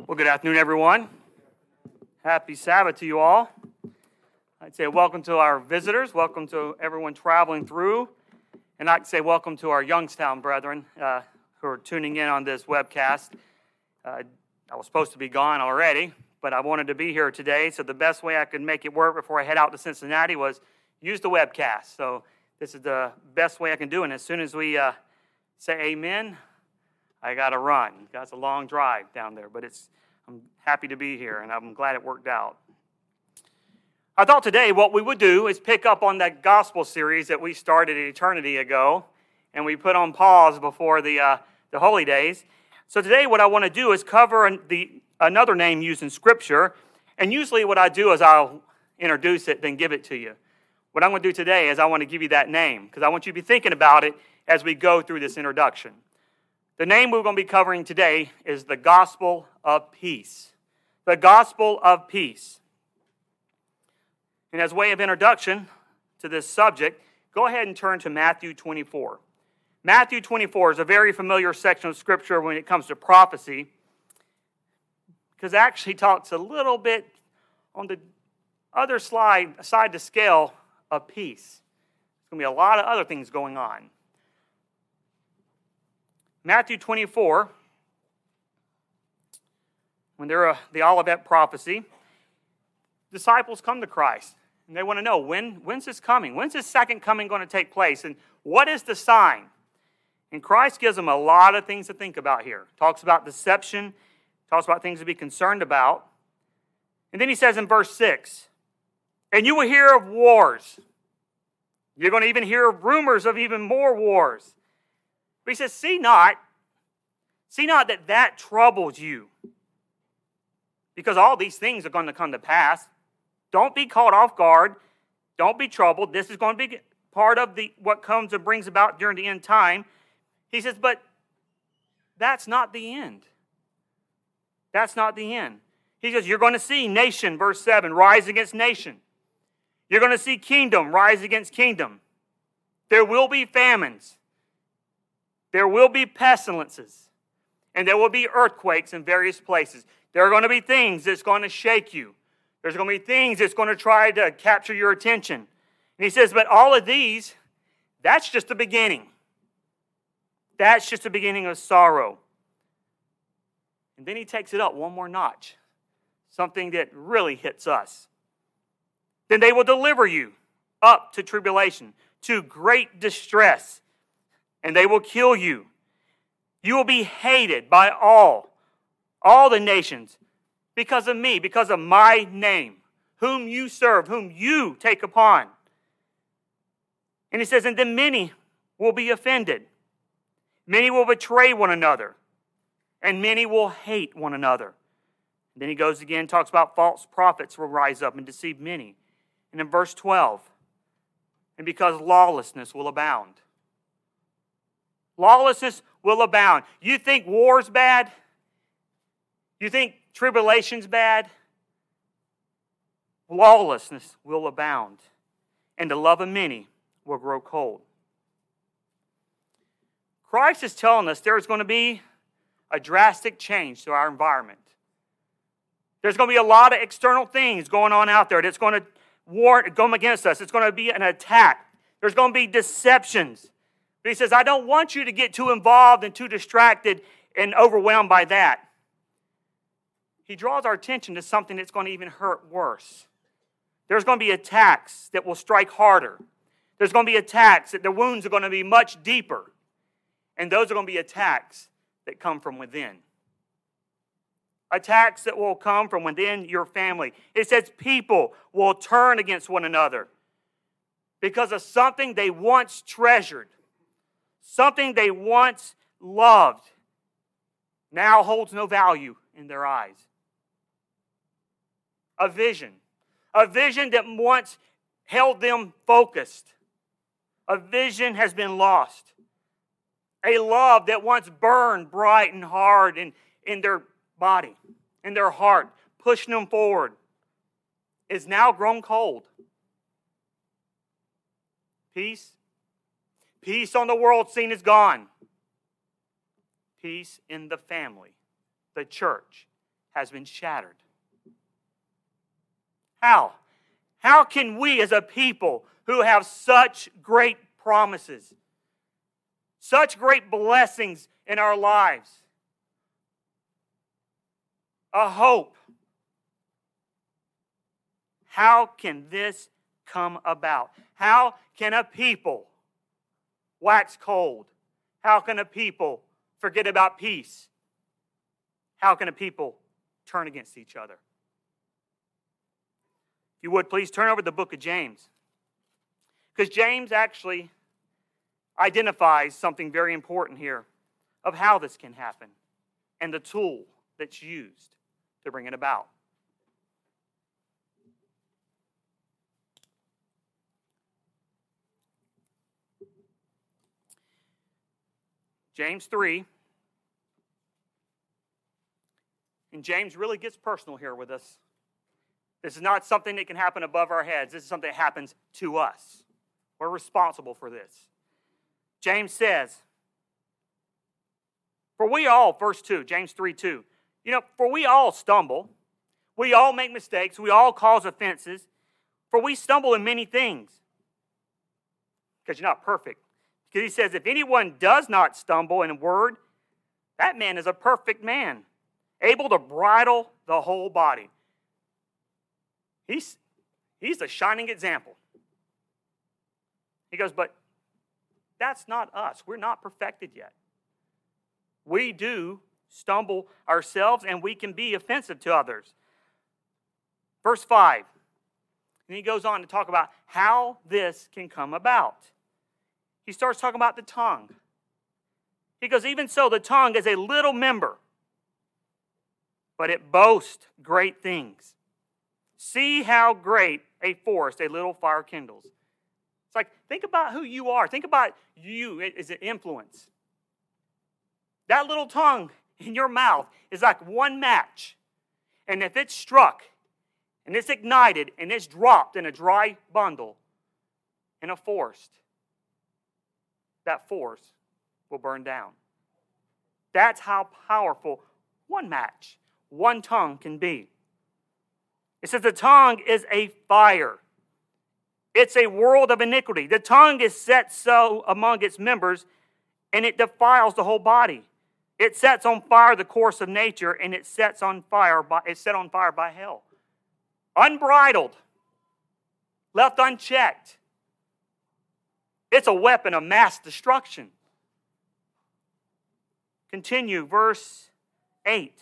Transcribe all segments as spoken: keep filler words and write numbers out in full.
Well, good afternoon, everyone. Happy Sabbath to you all. I'd say welcome to our visitors. Welcome to everyone traveling through. And I'd say welcome to our Youngstown brethren uh, who are tuning in on this webcast. Uh, I was supposed to be gone already, but I wanted to be here today. So the best way I could make it work before I head out to Cincinnati was use the webcast. So this is the best way I can do it. And as soon as we uh, say amen, I got to run. That's a long drive down there, but it's I'm happy to be here, and I'm glad it worked out. I thought today what we would do is pick up on that gospel series that we started an eternity ago, and we put on pause before the uh, the holy days. So today what I want to do is cover the another name used in Scripture, and usually what I do is I'll introduce it, then give it to you. What I'm going to do today is I want to give you that name, because I want you to be thinking about it as we go through this introduction. The name we're going to be covering today is the Gospel of Peace. The Gospel of Peace. And as way of introduction to this subject, go ahead and turn to Matthew twenty-four. Matthew twenty-four is a very familiar section of Scripture when it comes to prophecy, because it actually talks a little bit on the other slide, side the scale of peace. There's going to be a lot of other things going on. Matthew twenty-four, when they're uh, the Olivet prophecy, disciples come to Christ, and they want to know, when, when's this coming? When's this second coming going to take place? And what is the sign? And Christ gives them a lot of things to think about here. Talks about deception, talks about things to be concerned about. And then he says in verse six, and you will hear of wars. You're going to even hear of rumors of even more wars. But he says, see not, see not that that troubles you. Because all these things are going to come to pass. Don't be caught off guard. Don't be troubled. This is going to be part of the what comes and brings about during the end time. He says, but that's not the end. That's not the end. He says, you're going to see nation, verse seven, rise against nation. You're going to see kingdom rise against kingdom. There will be famines. There will be pestilences, and there will be earthquakes in various places. There are going to be things that's going to shake you. There's going to be things that's going to try to capture your attention. And he says, but all of these, that's just the beginning. That's just the beginning of sorrow. And then he takes it up one more notch, something that really hits us. Then they will deliver you up to tribulation, to great distress, and they will kill you. You will be hated by all, all the nations, because of me, because of my name, whom you serve, whom you take upon. And he says, and then many will be offended. Many will betray one another, and many will hate one another. And then he goes again, talks about false prophets will rise up and deceive many. And in verse twelve, and because lawlessness will abound. Lawlessness will abound. You think war's bad? You think tribulation's bad? Lawlessness will abound, and the love of many will grow cold. Christ is telling us there's going to be a drastic change to our environment. There's going to be a lot of external things going on out there that's going to war come against us. It's going to be an attack. There's going to be deceptions. But he says, I don't want you to get too involved and too distracted and overwhelmed by that. He draws our attention to something that's going to even hurt worse. There's going to be attacks that will strike harder. There's going to be attacks that the wounds are going to be much deeper. And those are going to be attacks that come from within. Attacks that will come from within your family. It says people will turn against one another because of something they once treasured. Something they once loved now holds no value in their eyes. A vision. A vision that once held them focused. A vision has been lost. A love that once burned bright and hard in, in their body, in their heart, pushing them forward, is now grown cold. Peace. Peace on the world scene is gone. Peace in the family, the church, has been shattered. How? How can we as a people who have such great promises, such great blessings in our lives, a hope, how can this come about? How can a people wax cold? How can a people forget about peace? How can a people turn against each other? If you would, please turn over to the book of James. Because James actually identifies something very important here of how this can happen and the tool that's used to bring it about. James three. And James really gets personal here with us. This is not something that can happen above our heads. This is something that happens to us. We're responsible for this. James says, for we all, verse two, James three two, you know, for we all stumble. We all make mistakes. We all cause offenses. For we stumble in many things. Because you're not perfect. Because he says, if anyone does not stumble in a word, that man is a perfect man, able to bridle the whole body. He's, he's a shining example. He goes, but that's not us. We're not perfected yet. We do stumble ourselves, and we can be offensive to others. Verse five, and he goes on to talk about how this can come about. He starts talking about the tongue. He goes, even so, the tongue is a little member, but it boasts great things. See how great a forest a little fire kindles. It's like, think about who you are. Think about you as an influence. That little tongue in your mouth is like one match. And if it's struck, and it's ignited, and it's dropped in a dry bundle in a forest, that forest will burn down. That's how powerful one match, one tongue can be. It says the tongue is a fire. It's a world of iniquity. The tongue is set so among its members, and it defiles the whole body. It sets on fire the course of nature, and it sets on fire by, it's set on fire by hell. Unbridled, left unchecked, it's a weapon of mass destruction. Continue, verse eight.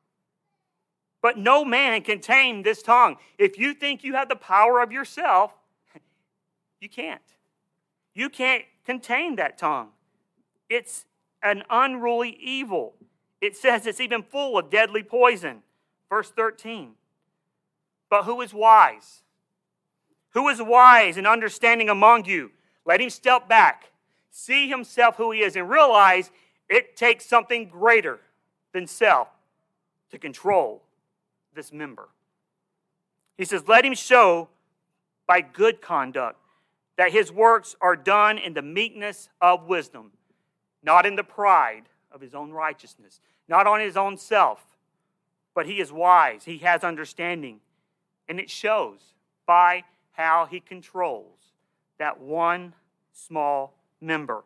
But no man can tame this tongue. If you think you have the power of yourself, you can't. You can't contain that tongue. It's an unruly evil. It says it's even full of deadly poison. Verse thirteen. But who is wise? Who is wise and understanding among you? Let him step back, see himself who he is, and realize it takes something greater than self to control this member. He says, let him show by good conduct that his works are done in the meekness of wisdom, not in the pride of his own righteousness, not on his own self, but he is wise, he has understanding, and it shows by how he controls that one small member.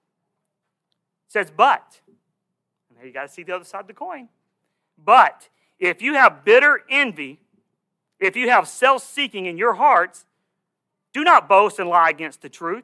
It says, but, and you got to see the other side of the coin, but if you have bitter envy, if you have self-seeking in your hearts, do not boast and lie against the truth.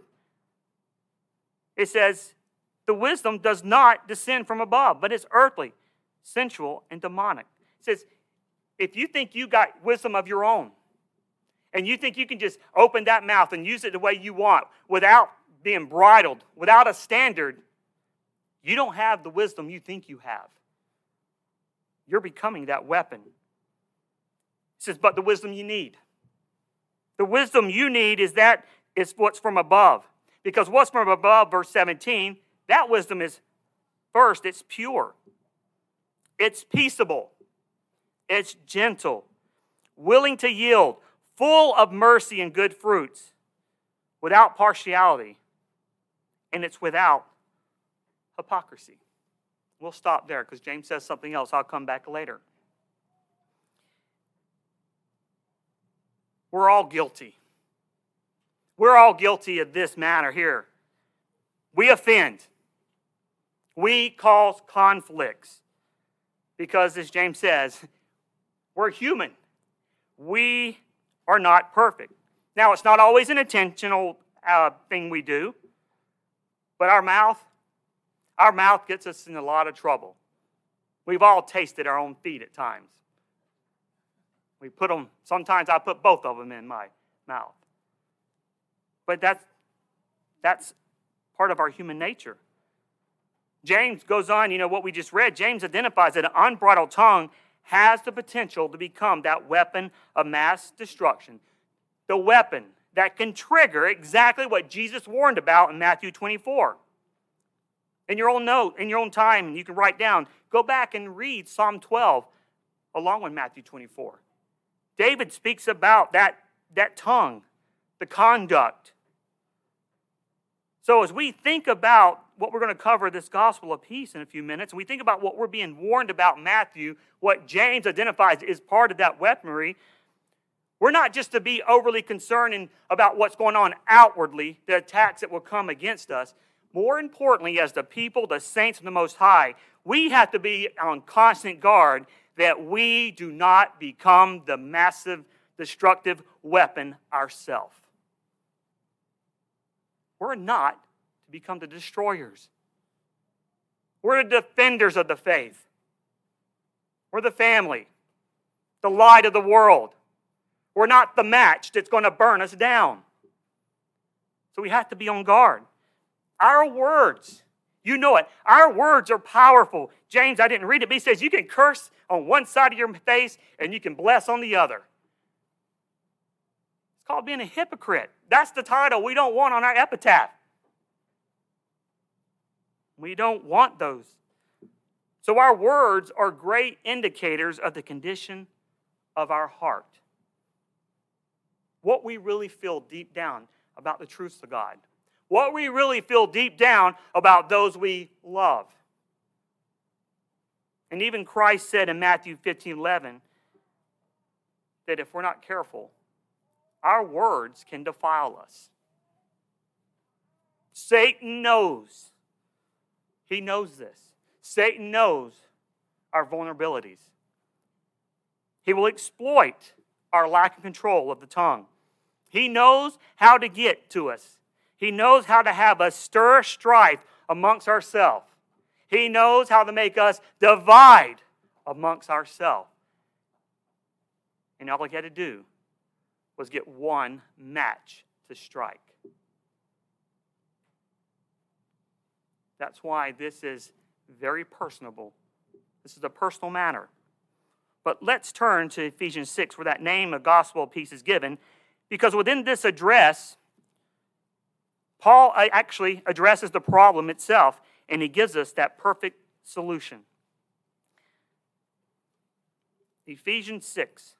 It says, the wisdom does not descend from above, but it's earthly, sensual, and demonic. It says, if you think you got wisdom of your own, and you think you can just open that mouth and use it the way you want without being bridled, without a standard, you don't have the wisdom you think you have. You're becoming that weapon. It says, but the wisdom you need. The wisdom you need is that is what's from above. Because what's from above, verse seventeen, that wisdom is, first, it's pure. It's peaceable. It's gentle. Willing to yield. Full of mercy and good fruits. Without partiality. And it's without hypocrisy. We'll stop there because James says something else. I'll come back later. We're all guilty. We're all guilty of this matter here. We offend. We cause conflicts. Because, as James says, we're human. We are not perfect. Now, it's not always an intentional uh, thing we do, but our mouth, our mouth gets us in a lot of trouble. We've all tasted our own feet at times. We put them, sometimes I put both of them in my mouth. But that's, that's part of our human nature. James goes on, you know, what we just read, James identifies that an unbridled tongue has the potential to become that weapon of mass destruction. The weapon that can trigger exactly what Jesus warned about in Matthew twenty-four. In your own note, in your own time, you can write down, go back and read Psalm twelve along with Matthew twenty-four. David speaks about that, that tongue, the conduct. So as we think about what we're going to cover this gospel of peace in a few minutes, and we think about what we're being warned about in Matthew, what James identifies is part of that weaponry, we're not just to be overly concerned in, about what's going on outwardly, the attacks that will come against us. More importantly, as the people, the saints of the Most High, we have to be on constant guard that we do not become the massive, destructive weapon ourselves. We're not to become the destroyers. We're the defenders of the faith. We're the family, the light of the world. We're not the match that's going to burn us down. So we have to be on guard. Our words, you know it, our words are powerful. James, I didn't read it, but he says you can curse on one side of your face and you can bless on the other. It's called being a hypocrite. That's the title we don't want on our epitaph. We don't want those. So our words are great indicators of the condition of our heart. What we really feel deep down about the truths of God. What we really feel deep down about those we love. And even Christ said in Matthew fifteen eleven that if we're not careful, our words can defile us. Satan knows. He knows this. Satan knows our vulnerabilities. He will exploit our lack of control of the tongue. He knows how to get to us. He knows how to have us stir strife amongst ourselves. He knows how to make us divide amongst ourselves. And all he had to do was get one match to strike. That's why this is very personable. This is a personal matter. But let's turn to Ephesians six, where that name of gospel of peace is given, because within this address, Paul actually addresses the problem itself, and he gives us that perfect solution. Ephesians six.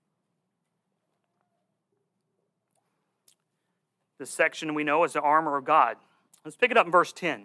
The section we know as the armor of God. Let's pick it up in verse ten.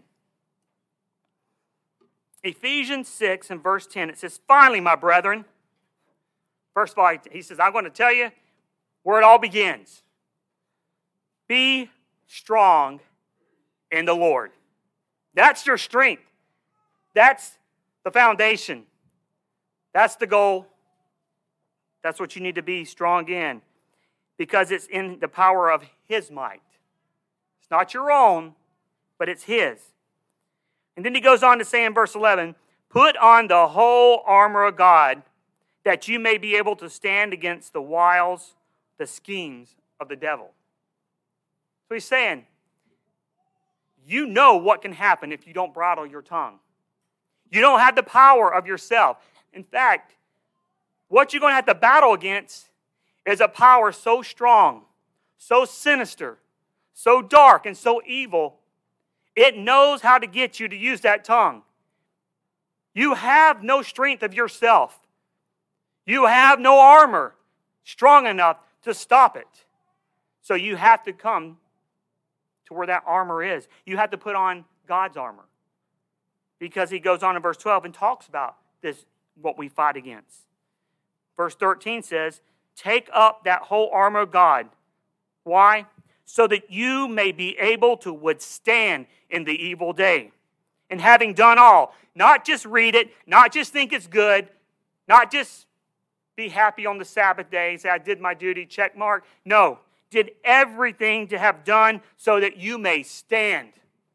Ephesians six and verse ten, it says, finally, my brethren. First of all, he says, I'm going to tell you where it all begins. Be strong in the Lord. That's your strength. That's the foundation. That's the goal. That's what you need to be strong in, because it's in the power of His might. It's not your own, but it's His. And then he goes on to say in verse eleven, put on the whole armor of God, that you may be able to stand against the wiles, the schemes of the devil. So he's saying, you know what can happen if you don't bridle your tongue. You don't have the power of yourself. In fact, what you're going to have to battle against is a power so strong, so sinister, so dark, and so evil, it knows how to get you to use that tongue. You have no strength of yourself. You have no armor strong enough to stop it. So you have to come to where that armor is. You have to put on God's armor. Because he goes on in verse twelve and talks about this, what we fight against. Verse thirteen says, take up that whole armor of God. Why? So that you may be able to withstand in the evil day. And having done all, not just read it, not just think it's good, not just be happy on the Sabbath day, say I did my duty, check mark. No, did everything to have done so that you may stand.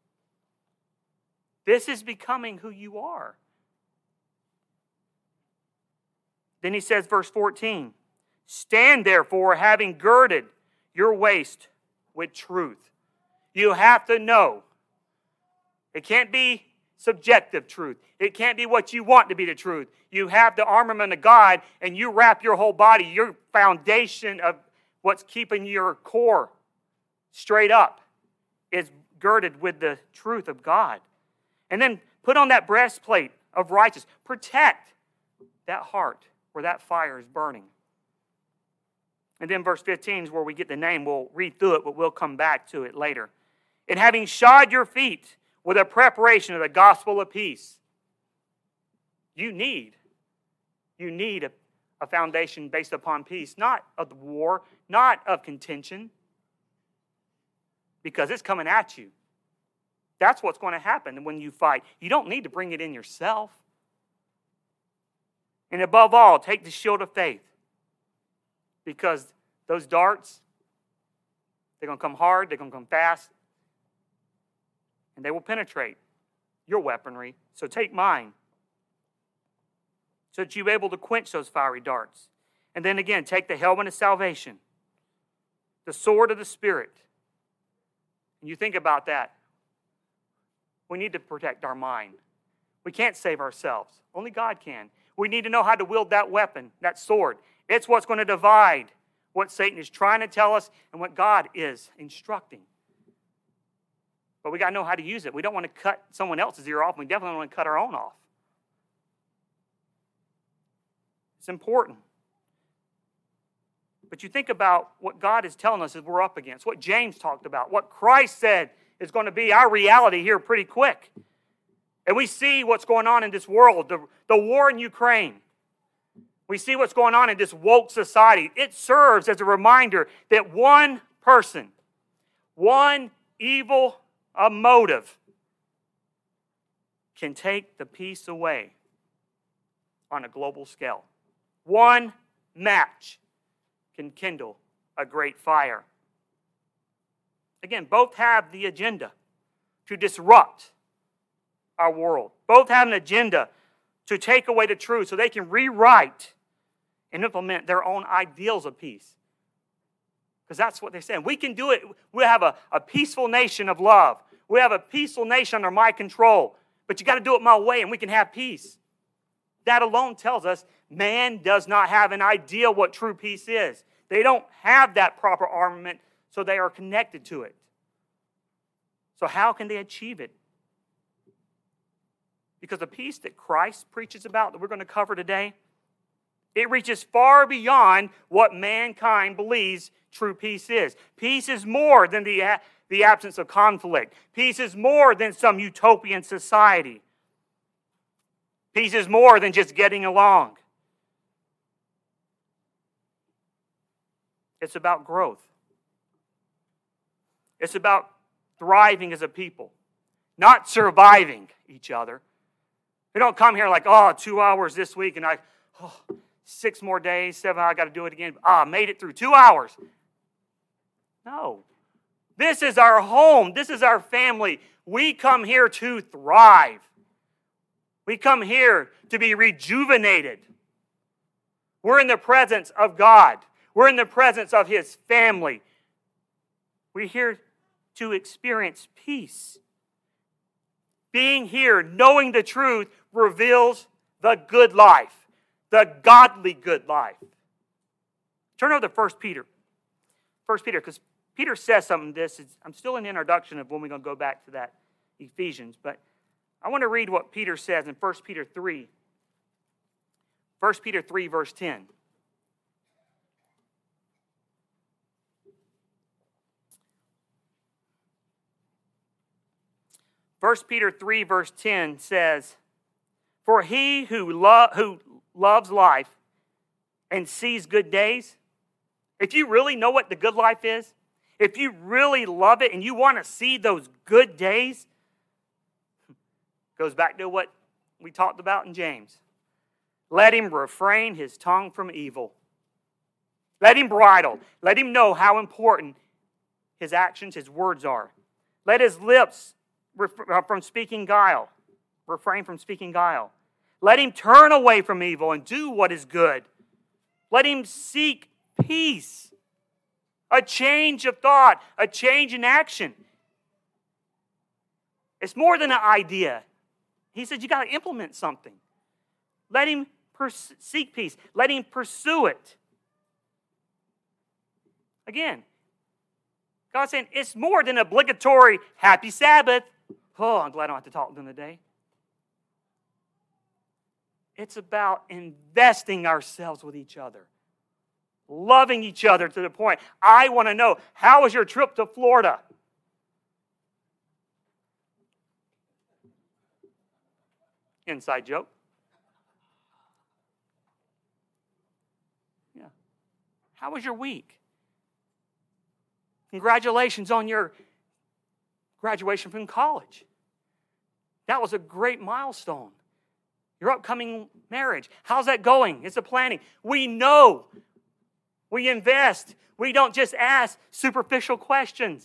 This is becoming who you are. Then he says, verse fourteen, stand therefore, having girded your waist with truth. You have to know. It can't be subjective truth. It can't be what you want to be the truth. You have the armament of God, and you wrap your whole body, your foundation of what's keeping your core straight up is girded with the truth of God. And then put on that breastplate of righteousness. Protect that heart where that fire is burning. And then verse fifteen is where we get the name. We'll read through it, but we'll come back to it later. And having shod your feet with a preparation of the gospel of peace. You need, you need a, a foundation based upon peace, not of war, not of contention, because it's coming at you. That's what's going to happen when you fight. You don't need to bring it in yourself. And above all, take the shield of faith, because those darts, they're going to come hard, they're going to come fast, and they will penetrate your weaponry. So take mine, so that you're able to quench those fiery darts. And then again, take the helmet of salvation, the sword of the Spirit. And you think about that. We need to protect our mind. We can't save ourselves. Only God can. We need to know how to wield that weapon, that sword. It's what's going to divide what Satan is trying to tell us and what God is instructing. But we got to know how to use it. We don't want to cut someone else's ear off. We definitely don't want to cut our own off. It's important. But you think about what God is telling us that we're up against, what James talked about, what Christ said is going to be our reality here pretty quick. And we see what's going on in this world, the, the war in Ukraine. We see what's going on in this woke society. It serves as a reminder that one person, one evil a motive can take the peace away on a global scale. One match can kindle a great fire. Again, both have the agenda to disrupt our world. Both have an agenda to take away the truth so they can rewrite and implement their own ideals of peace. Because that's what they're saying. We can do it. We have a, a peaceful nation of love. We have a peaceful nation under my control. But you got to do it my way and we can have peace. That alone tells us man does not have an idea what true peace is. They don't have that proper armament, so they are connected to it. So how can they achieve it? Because the peace that Christ preaches about, that we're going to cover today, it reaches far beyond what mankind believes true peace is. Peace is more than the, the absence of conflict. Peace is more than some utopian society. Peace is more than just getting along. It's about growth. It's about thriving as a people, not surviving each other. We don't come here like, oh, two hours this week, and I, oh, six more days, seven, I got to do it again. Ah, made it through two hours. No. This is our home. This is our family. We come here to thrive. We come here to be rejuvenated. We're in the presence of God. We're in the presence of His family. We're here to experience peace. Being here, knowing the truth, reveals the good life, the godly good life. Turn over to First Peter. First Peter, because Peter says something in this. I'm still in the introduction of when we're going to go back to that Ephesians, but I want to read what Peter says in First Peter three. First Peter three, verse ten. First Peter three, verse ten says, "For he who, lo- who loves life and sees good days If you really know what the good life is, if you really love it and you want to see those good days, goes back to what we talked about in James. Let him refrain his tongue from evil. Let him bridle. Let him know how important his actions, his words are. Let his lips ref- from speaking guile. Refrain from speaking guile. Let him turn away from evil and do what is good. Let him seek peace. A change of thought. A change in action. It's more than an idea. He said you got to implement something. Let him pers- seek peace. Let him pursue it. Again, God's saying it's more than obligatory happy Sabbath. Oh, I'm glad I don't have to talk during the day. It's about investing ourselves with each other. Loving each other to the point, I want to know, how was your trip to Florida? Inside joke. Yeah. How was your week? Congratulations on your graduation from college. That was a great milestone. Your upcoming marriage. How's that going? It's a planning. We know. We invest. We don't just ask superficial questions.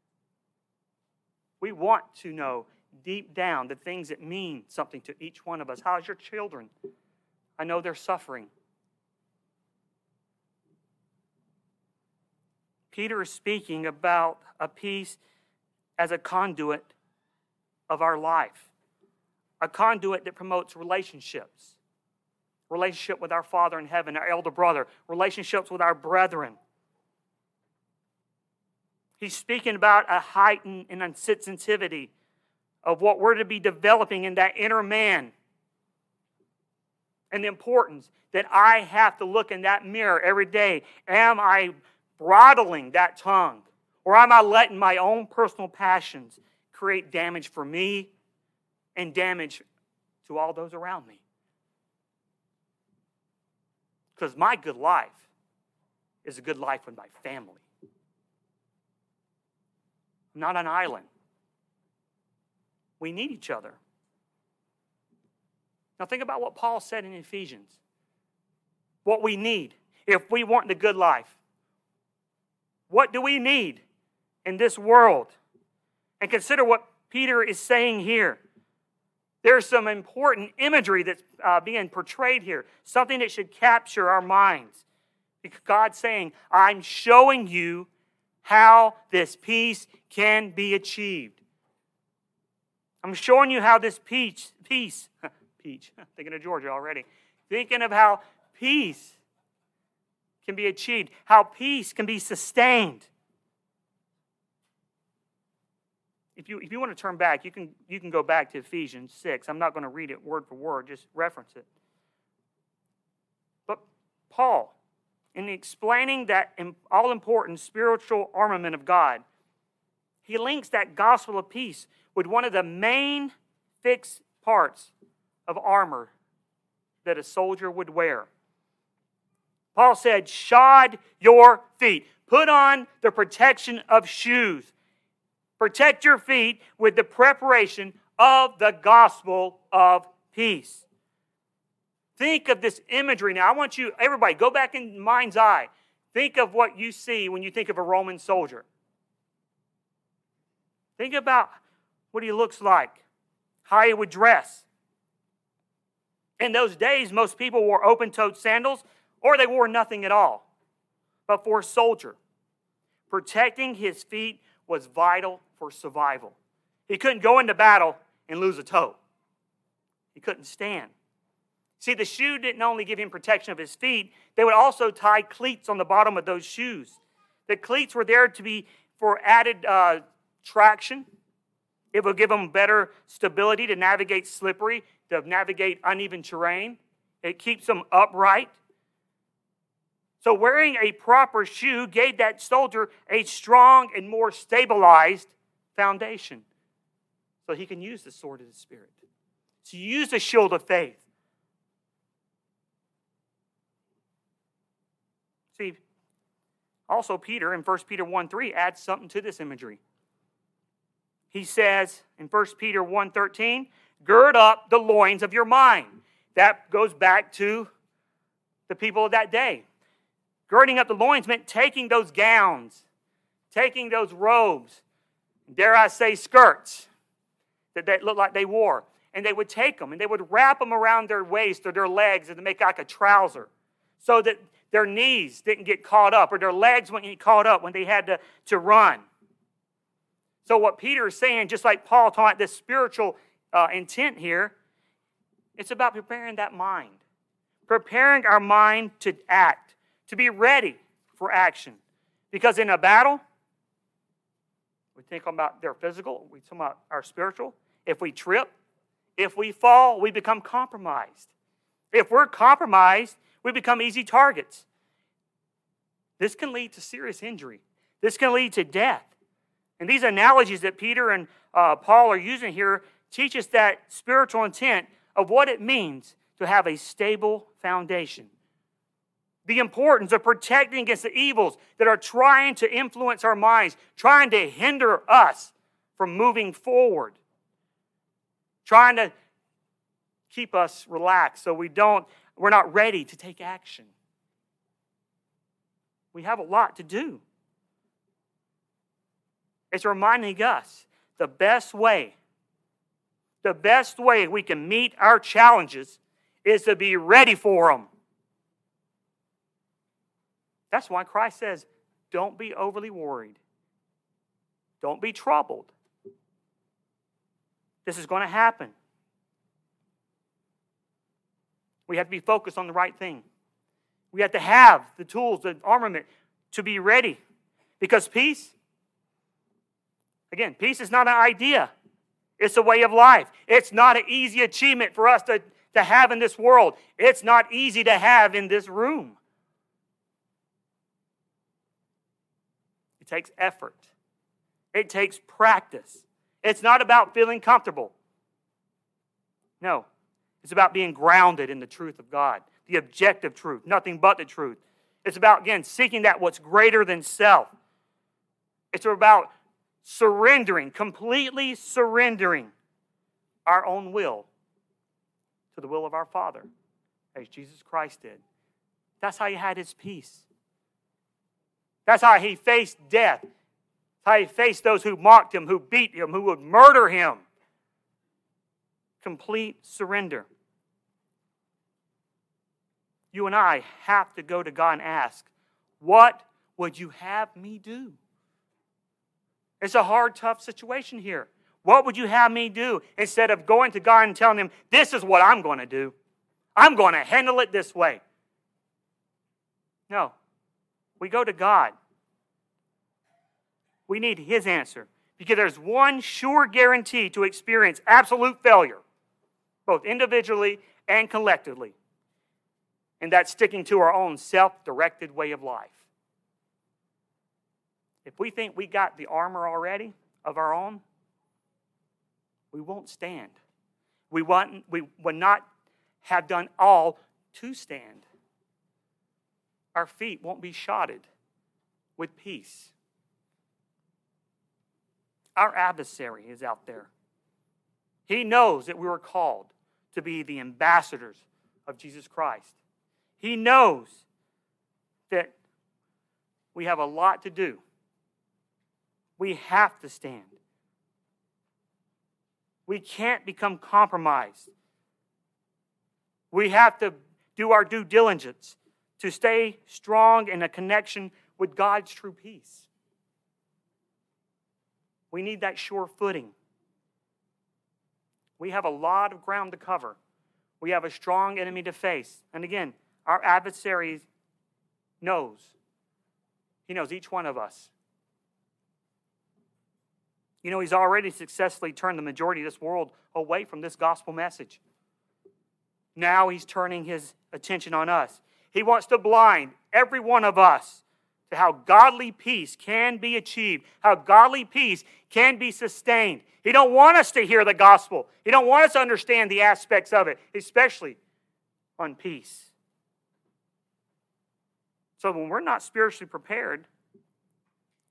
We want to know deep down the things that mean something to each one of us. How's your children? I know they're suffering. Peter is speaking about a peace as a conduit of our life. A conduit that promotes relationships. Relationship with our Father in heaven, our elder brother. Relationships with our brethren. He's speaking about a heightened and sensitivity of what we're to be developing in that inner man. And the importance that I have to look in that mirror every day. Am I bridling that tongue? Or am I letting my own personal passions create damage for me and damage to all those around me? Because my good life is a good life with my family. I'm not an island. We need each other. Now think about what Paul said in Ephesians. What we need if we want the good life. What do we need in this world? And consider what Peter is saying here. There's some important imagery that's uh, being portrayed here. Something that should capture our minds. Because God's saying, I'm showing you how this peace can be achieved. I'm showing you how this peace, peace, peach, thinking of Georgia already. Thinking of how peace can be achieved. How peace can be sustained. If you, if you want to turn back, you can, you can go back to Ephesians six. I'm not going to read it word for word, just reference it. But Paul, in explaining that all-important spiritual armament of God, he links that gospel of peace with one of the main fixed parts of armor that a soldier would wear. Paul said, shod your feet. Put on the protection of shoes. Protect your feet with the preparation of the gospel of peace. Think of this imagery now. I want you, everybody, go back in mind's eye. Think of what you see when you think of a Roman soldier. Think about what he looks like, how he would dress. In those days, most people wore open-toed sandals, or they wore nothing at all. But for a soldier, protecting his feet was vital for survival. He couldn't go into battle and lose a toe. He couldn't stand. See, the shoe didn't only give him protection of his feet, they would also tie cleats on the bottom of those shoes. The cleats were there to be for added uh, traction. It would give them better stability to navigate slippery, to navigate uneven terrain. It keeps them upright. So wearing a proper shoe gave that soldier a strong and more stabilized foundation. So he can use the sword of the Spirit. So use the shield of faith. See, Also, Peter in First Peter one three adds something to this imagery. He says in First Peter one thirteen, gird up the loins of your mind. That goes back to the people of that day. Girding up the loins meant taking those gowns, taking those robes, dare I say skirts, that they looked like they wore. And they would take them and they would wrap them around their waist or their legs and make like a trouser so that their knees didn't get caught up or their legs wouldn't get caught up when they had to, to run. So what Peter is saying, just like Paul taught this spiritual uh, intent here, it's about preparing that mind. Preparing our mind to act, to be ready for action. Because in a battle, we think about their physical, we talk about our spiritual. If we trip, if we fall, we become compromised. If we're compromised, we become easy targets. This can lead to serious injury. This can lead to death. And these analogies that Peter and uh, Paul are using here teach us that spiritual intent of what it means to have a stable foundation. The importance of protecting against the evils that are trying to influence our minds, trying to hinder us from moving forward, trying to keep us relaxed so we don't, we're not ready to take action. We have a lot to do. It's reminding us the best way, the best way we can meet our challenges is to be ready for them. That's why Christ says, don't be overly worried. Don't be troubled. This is going to happen. We have to be focused on the right thing. We have to have the tools, the armament to be ready. Because peace, again, peace is not an idea. It's a way of life. It's not an easy achievement for us to, to have in this world. It's not easy to have in this room. It takes effort. It takes practice. It's not about feeling comfortable. No. It's about being grounded in the truth of God, the objective truth, nothing but the truth. It's about, again, seeking that what's greater than self. It's about surrendering, completely surrendering our own will to the will of our Father, as Jesus Christ did. That's how he had his peace. That's how he faced death. That's how he faced those who mocked him, who beat him, who would murder him. Complete surrender. You and I have to go to God and ask, what would you have me do? It's a hard, tough situation here. What would you have me do? Instead of going to God and telling him, this is what I'm going to do. I'm going to handle it this way. No. We go to God. We need his answer. Because there's one sure guarantee to experience absolute failure, both individually and collectively. And that's sticking to our own self-directed way of life. If we think we got the armor already of our own, we won't stand. We, want, we will not have done all to stand. Our feet won't be shodded with peace. Our adversary is out there. He knows that we were called to be the ambassadors of Jesus Christ. He knows that we have a lot to do. We have to stand. We can't become compromised. We have to do our due diligence to stay strong in a connection with God's true peace. We need that sure footing. We have a lot of ground to cover. We have a strong enemy to face. And again, our adversary knows. He knows each one of us. You know, he's already successfully turned the majority of this world away from this gospel message. Now he's turning his attention on us. He wants to blind every one of us to how godly peace can be achieved, how godly peace can be sustained. He don't want us to hear the gospel. He don't want us to understand the aspects of it, especially on peace. So when we're not spiritually prepared,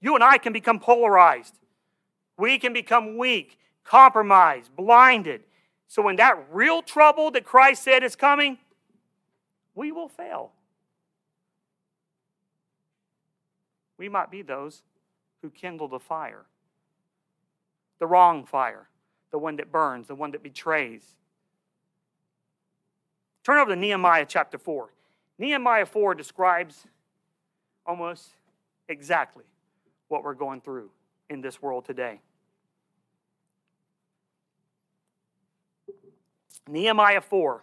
You and I can become polarized. We can become weak, compromised, blinded. So when that real trouble that Christ said is coming, we will fail. We might be those who kindle the fire. The wrong fire. The one that burns. The one that betrays. Turn over to Nehemiah chapter four. Nehemiah four describes almost exactly what we're going through in this world today. Nehemiah four.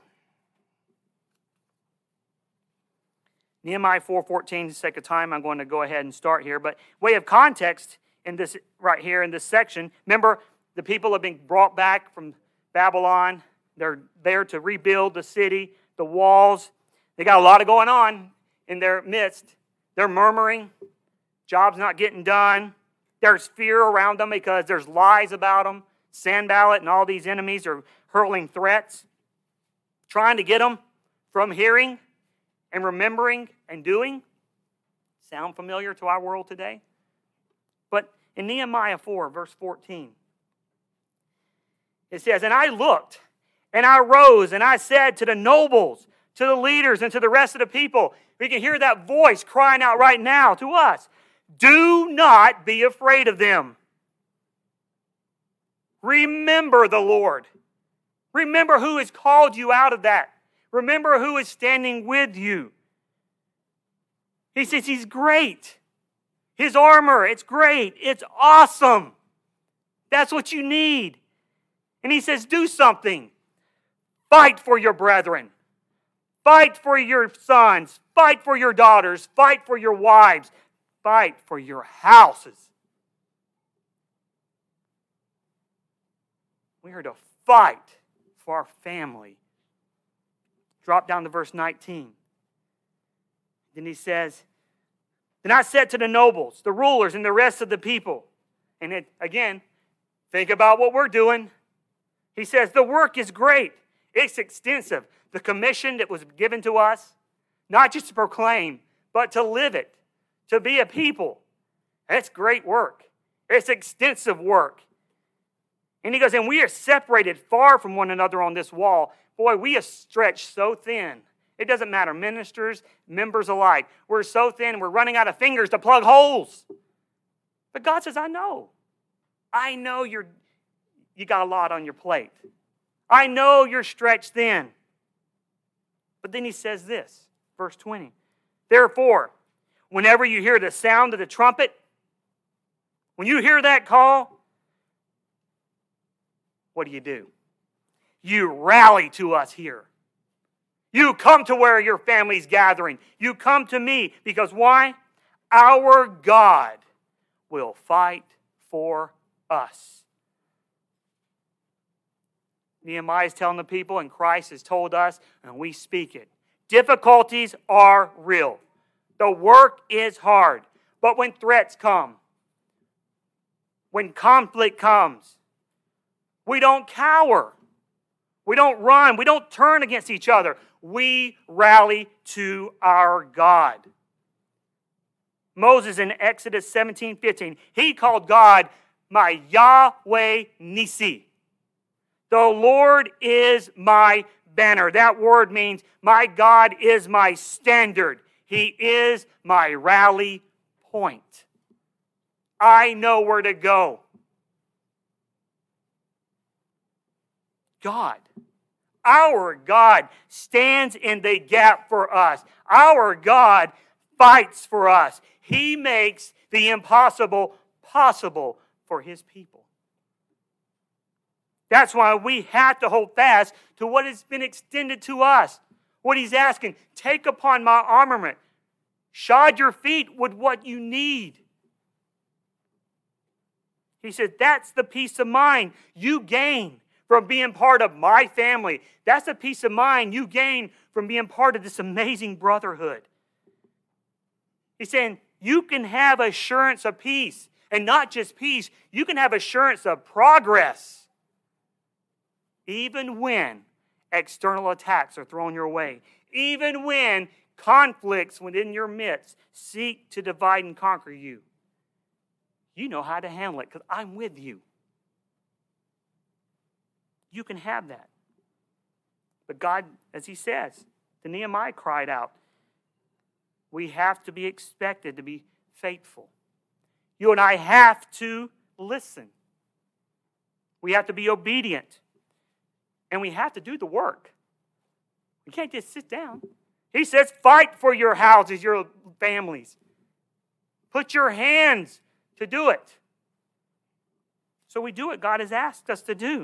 Nehemiah four fourteen, for the sake of time, I'm going to go ahead and start here. But way of context in this right here in this section, remember the people have been brought back from Babylon. They're there to rebuild the city, the walls. They got a lot of going on in their midst. They're murmuring. Job's not getting done. There's fear around them because there's lies about them. Sanballat and all these enemies are hurling threats, trying to get them from hearing and remembering and doing. Sound familiar to our world today? But in Nehemiah four, verse fourteen, it says, "And I looked, and I rose, and I said to the nobles, to the leaders, and to the rest of the people," we can hear that voice crying out right now to us, "Do not be afraid of them. Remember the Lord. Remember who has called you out of that. Remember who is standing with you." He says He's great. His armor, it's great. It's awesome. That's what you need. And He says, do something. Fight for your brethren. Fight for your sons. Fight for your daughters. Fight for your wives. Fight for your houses. We are to fight for our family. Drop down to verse nineteen. Then he says, "Then I said to the nobles, the rulers, and the rest of the people," and it, again, think about what we're doing. He says, "The work is great. It's extensive. The commission that was given to us, not just to proclaim, but to live it, to be a people. That's great work. It's extensive work." And he goes, "And we are separated far from one another on this wall. Boy, we are stretched so thin. It doesn't matter, ministers, members alike. We're so thin, we're running out of fingers to plug holes." But God says, I know. I know you're, you got a lot on your plate. I know you're stretched thin. But then he says this, verse twenty. "Therefore, whenever you hear the sound of the trumpet, when you hear that call, what do you do? You rally to us here. You come to where your family's gathering. You come to me because why? Our God will fight for us." Nehemiah is telling the people, and Christ has told us, and we speak it. Difficulties are real. The work is hard. But when threats come, when conflict comes, we don't cower. We don't run. We don't turn against each other. We rally to our God. Moses in Exodus seventeen fifteen, he called God my Yahweh Nisi. The Lord is my banner. That word means my God is my standard. He is my rally point. I know where to go. God, our God stands in the gap for us. Our God fights for us. He makes the impossible possible for His people. That's why we have to hold fast to what has been extended to us. What He's asking, take upon my armament. Shod your feet with what you need. He said, that's the peace of mind you gain from being part of my family. That's the peace of mind you gain from being part of this amazing brotherhood. He's saying you can have assurance of peace. And not just peace, you can have assurance of progress. Even when external attacks are thrown your way. Even when conflicts within your midst seek to divide and conquer you. you know how to handle it because I'm with you. You can have that. But God, as he says, the Nehemiah cried out, we have to be expected to be faithful. You and I have to listen. We have to be obedient. And we have to do the work. We can't just sit down. He says, fight for your houses, your families. Put your hands to do it. So we do what God has asked us to do.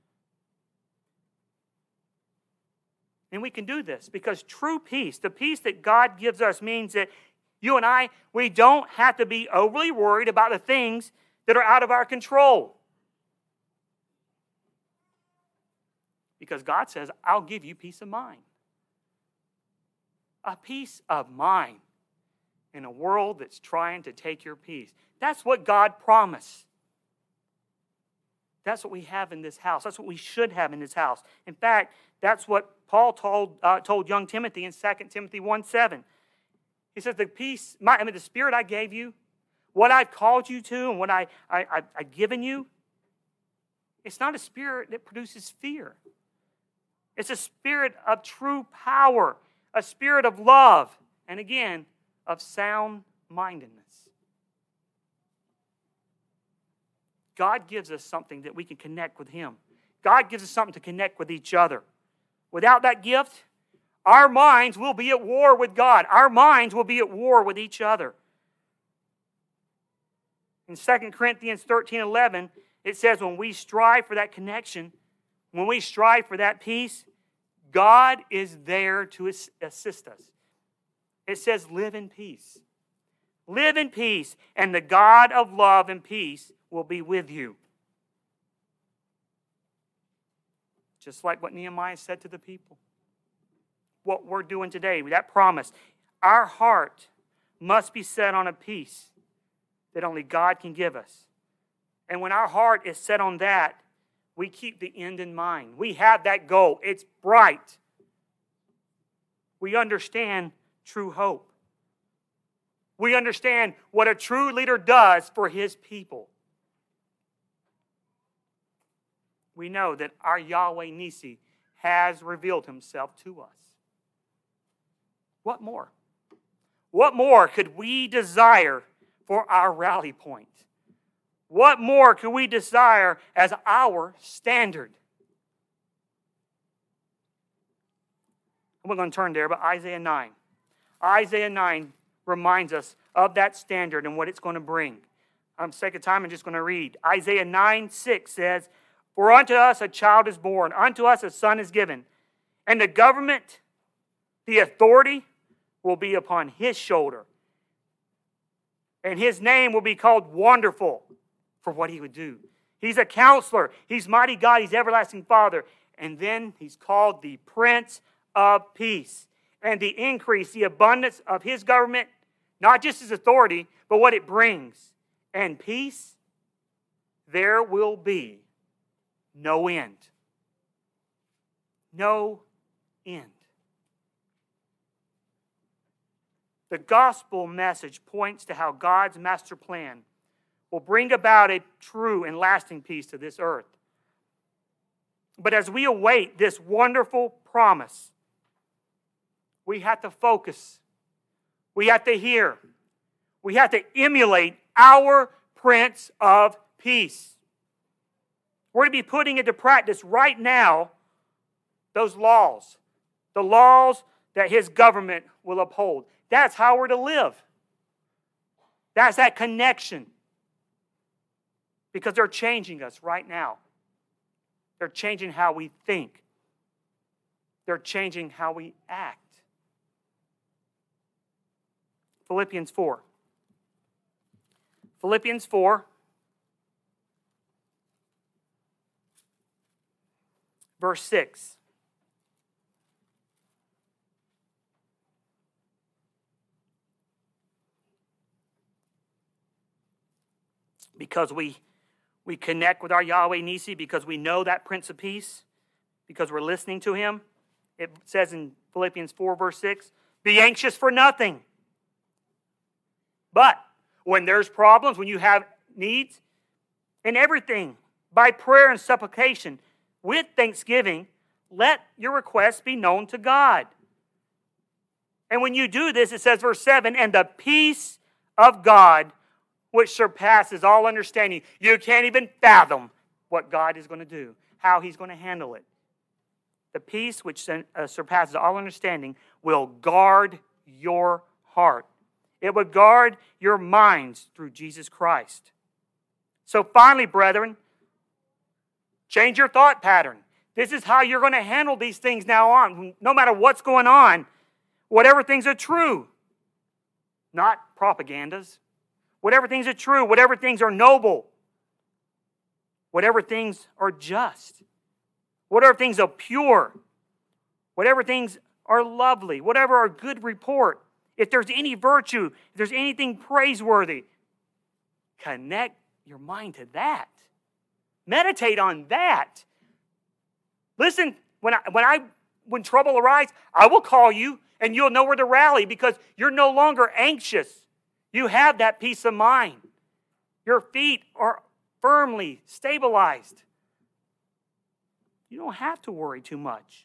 And we can do this because true peace, the peace that God gives us, means that you and I, we don't have to be overly worried about the things that are out of our control. Because God says, I'll give you peace of mind. A peace of mind in a world that's trying to take your peace. That's what God promised. That's what we have in this house. That's what we should have in this house. In fact, that's what Paul told, uh, told young Timothy in Second Timothy one seven. He says, the peace, my, I mean, the spirit I gave you, what I've called you to and what I, I, I, I've given you, it's not a spirit that produces fear. It's a spirit of true power, a spirit of love, and again, of sound-mindedness. God gives us something that we can connect with Him. God gives us something to connect with each other. Without that gift, our minds will be at war with God. Our minds will be at war with each other. In Second Corinthians thirteen eleven, it says when we strive for that connection, when we strive for that peace, God is there to assist us. It says live in peace. Live in peace, and the God of love and peace will be with you. Just like what Nehemiah said to the people. What we're doing today, that promise. Our heart must be set on a peace that only God can give us. And when our heart is set on that, we keep the end in mind. We have that goal. It's bright. We understand true hope. We understand what a true leader does for his people. We know that our Yahweh Nisi has revealed himself to us. What more? What more could we desire for our rally point? What more could we desire as our standard? We're going to turn there, but Isaiah nine. Isaiah nine reminds us of that standard and what it's going to bring. For the sake of time, I'm just going to read. Isaiah nine six says, for unto us a child is born, unto us a son is given, and the government, the authority, will be upon his shoulder. And his name will be called Wonderful, for what he would do. He's a counselor. He's mighty God. He's everlasting Father. And then he's called the Prince of Peace. And the increase, the abundance of his government, not just his authority, but what it brings. And peace, there will be no end. No end. The gospel message points to how God's master plan will bring about a true and lasting peace to this earth. But as we await this wonderful promise, we have to focus. We have to hear. We have to emulate our Prince of Peace. We're to be putting into practice right now those laws, the laws that his government will uphold. That's how we're to live. That's that connection. Because they're changing us right now. They're changing how we think. They're changing how we act. Philippians four. Philippians four. Verse six. Because we, we connect with our Yahweh Nisi, because we know that Prince of Peace, because we're listening to him. It says in Philippians four, verse six, be anxious for nothing. But when there's problems, when you have needs, in everything, by prayer and supplication, with thanksgiving, let your requests be known to God. And when you do this, it says, verse seven, and the peace of God, which surpasses all understanding. You can't even fathom what God is going to do, how He's going to handle it. The peace which surpasses all understanding will guard your heart. It will guard your minds through Jesus Christ. So finally, brethren, change your thought pattern. This is how you're going to handle these things now on. No matter what's going on, whatever things are true, not propagandas. Whatever things are true, whatever things are noble, whatever things are just, whatever things are pure, whatever things are lovely, whatever are good report, if there's any virtue, if there's anything praiseworthy, connect your mind to that. Meditate on that. Listen, when I, when I when trouble arises, I will call you and you'll know where to rally because you're no longer anxious. You have that peace of mind. Your feet are firmly stabilized. You don't have to worry too much.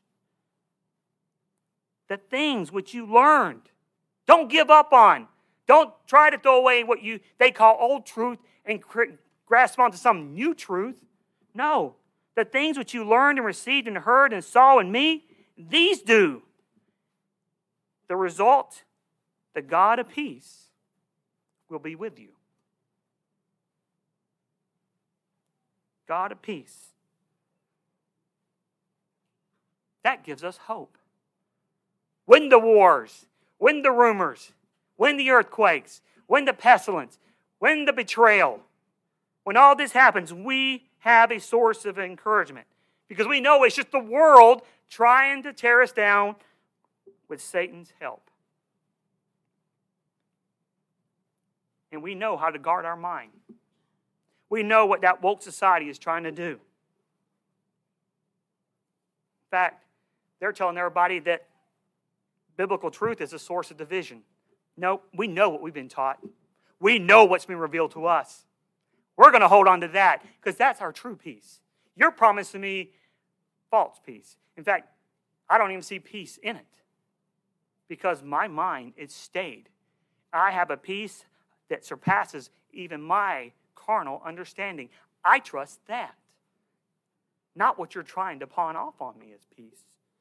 The things which you learned, don't give up on. Don't try to throw away what you they call old truth and grasp onto some new truth. No. The things which you learned and received and heard and saw in me, these do. The result, the God of peace will be with you. God of peace. That gives us hope. When the wars, when the rumors, when the earthquakes, when the pestilence, when the betrayal, when all this happens, we have a source of encouragement. Because we know it's just the world trying to tear us down with Satan's help. And we know how to guard our mind. We know what that woke society is trying to do. In fact, they're telling everybody that biblical truth is a source of division. No, we know what we've been taught. We know what's been revealed to us. We're going to hold on to that because that's our true peace. You're promising me false peace. In fact, I don't even see peace in it because my mind is stayed. I have a peace that surpasses even my carnal understanding. I trust that. Not what you're trying to pawn off on me as peace.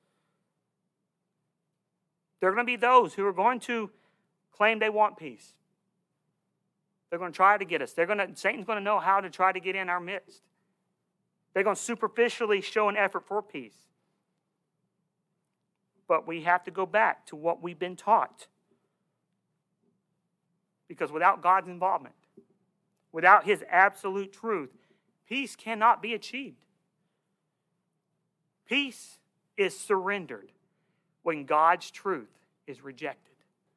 There are going to be those who are going to claim they want peace. They're going to try to get us. They're going to, Satan's going to know how to try to get in our midst. They're going to superficially show an effort for peace. But we have to go back to what we've been taught. Because without God's involvement, without His absolute truth, peace cannot be achieved. Peace is surrendered when God's truth is rejected.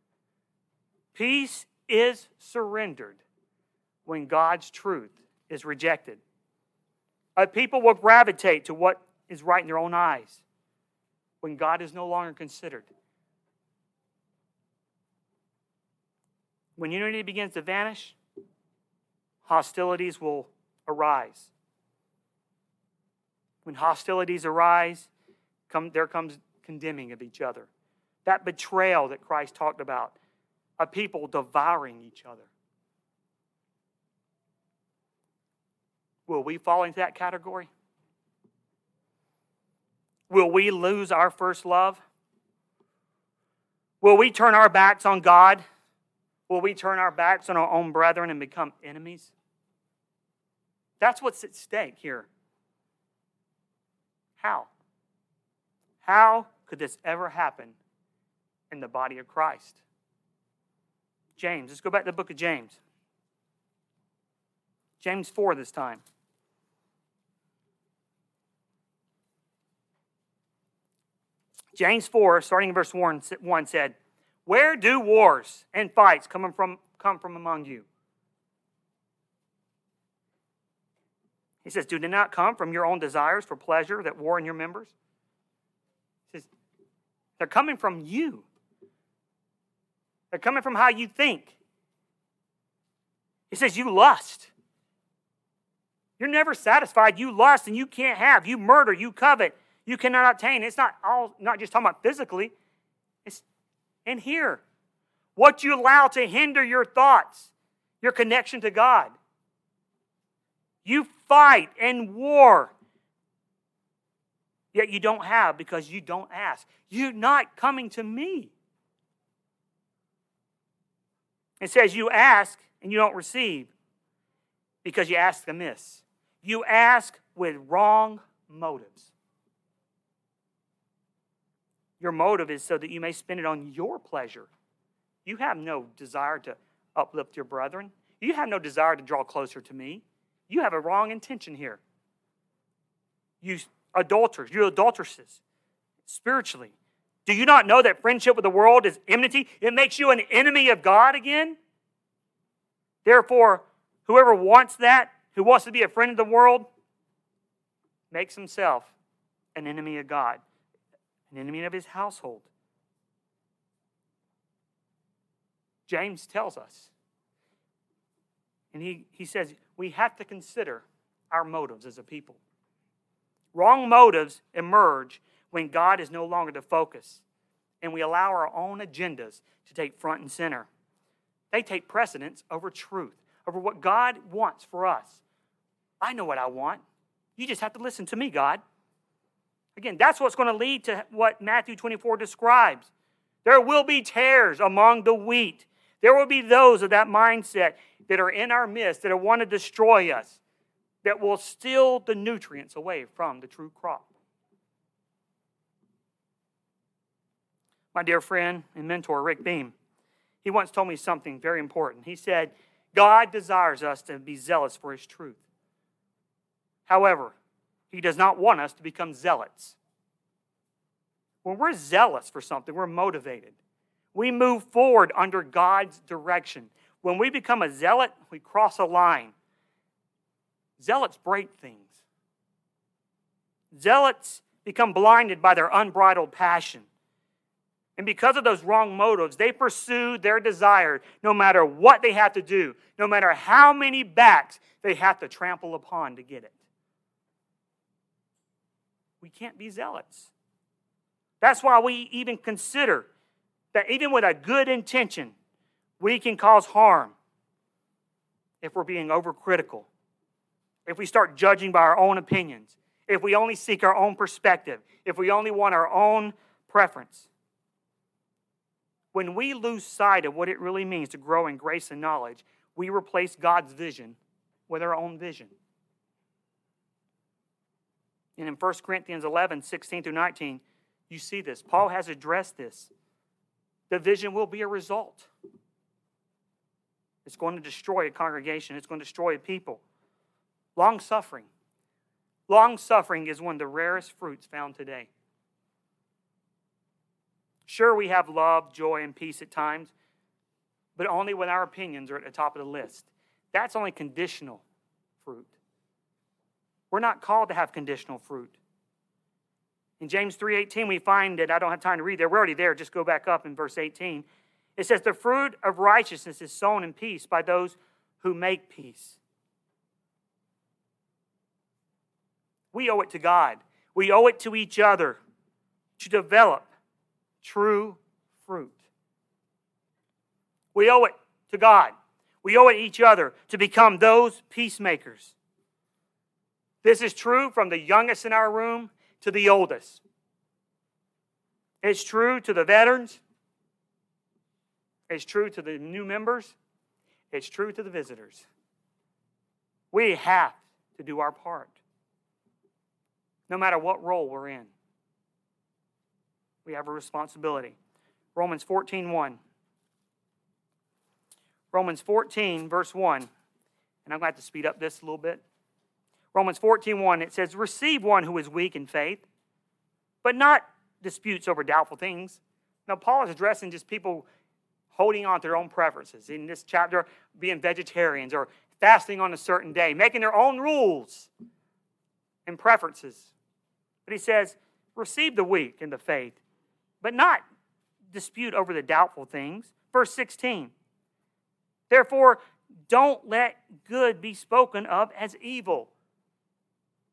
Peace is surrendered when God's truth is rejected. A people will gravitate to what is right in their own eyes when God is no longer considered. When unity begins to vanish, hostilities will arise. When hostilities arise, come, there comes condemning of each other. That betrayal that Christ talked about, of people devouring each other. Will we fall into that category? Will we lose our first love? Will we turn our backs on God? Will we turn our backs on our own brethren and become enemies? That's what's at stake here. How? How could this ever happen in the body of Christ? James, let's go back to the book of James. James four this time. James four, starting in verse one, said, "Where do wars and fights come from, come from among you?" He says, "Do they not come from your own desires for pleasure that war in your members?" He says, they're coming from you. They're coming from how you think. He says, you lust. You're never satisfied. You lust and you can't have. You murder, you covet, you cannot obtain. It's not all not just talking about physically. It's in here. What you allow to hinder your thoughts, your connection to God. You fight and war, yet you don't have because you don't ask. You're not coming to me. It says you ask and you don't receive because you ask amiss. You ask with wrong motives. Your motive is so that you may spend it on your pleasure. You have no desire to uplift your brethren. You have no desire to draw closer to me. You have a wrong intention here. You adulterers, you adulteresses, spiritually. Do you not know that friendship with the world is enmity? It makes you an enemy of God again. Therefore, whoever wants that, who wants to be a friend of the world, makes himself an enemy of God, an enemy of his household. James tells us, and he, he says, we have to consider our motives as a people. Wrong motives emerge when God is no longer the focus, and we allow our own agendas to take front and center. They take precedence over truth, over what God wants for us. I know what I want. You just have to listen to me, God. Again, that's what's going to lead to what Matthew twenty-four describes. There will be tares among the wheat. There will be those of that mindset that are in our midst that want to destroy us, that will steal the nutrients away from the true crop. My dear friend and mentor, Rick Beam, he once told me something very important. He said, God desires us to be zealous for his truth. However, he does not want us to become zealots. When we're zealous for something, we're motivated. We move forward under God's direction. When we become a zealot, we cross a line. Zealots break things. Zealots become blinded by their unbridled passion. And because of those wrong motives, they pursue their desire no matter what they have to do, no matter how many backs they have to trample upon to get it. We can't be zealots. That's why we even consider that even with a good intention, we can cause harm if we're being overcritical, if we start judging by our own opinions, if we only seek our own perspective, if we only want our own preference. When we lose sight of what it really means to grow in grace and knowledge, we replace God's vision with our own vision. And in First Corinthians eleven, sixteen through nineteen, you see this. Paul has addressed this. The vision will be a result. It's going to destroy a congregation. It's going to destroy a people. Long-suffering. Long-suffering is one of the rarest fruits found today. Sure, we have love, joy, and peace at times, but only when our opinions are at the top of the list. That's only conditional fruit. We're not called to have conditional fruit. In James three eighteen, we find that, I don't have time to read there, we're already there, just go back up in verse eighteen. It says, the fruit of righteousness is sown in peace by those who make peace. We owe it to God. We owe it to each other to develop true fruit. We owe it to God. We owe it to each other to become those peacemakers. This is true from the youngest in our room to the oldest. It's true to the veterans. It's true to the new members. It's true to the visitors. We have to do our part, no matter what role we're in. We have a responsibility. Romans fourteen one. Romans fourteen, verse one. And I'm going to have to speed up this a little bit. Romans fourteen one, it says, receive one who is weak in faith, but not disputes over doubtful things. Now, Paul is addressing just people holding on to their own preferences. In this chapter, being vegetarians or fasting on a certain day, making their own rules and preferences. But he says, receive the weak in the faith, but not dispute over the doubtful things. Verse sixteen, therefore, don't let good be spoken of as evil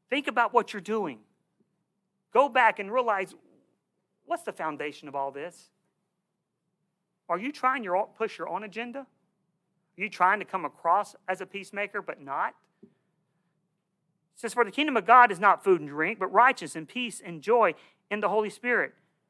Think about what you're doing. Go back and realize, what's the foundation of all this? Are you trying to push your own agenda? Are you trying to come across as a peacemaker, but not? It says, for the kingdom of God is not food and drink, but righteousness and peace and joy in the Holy Spirit.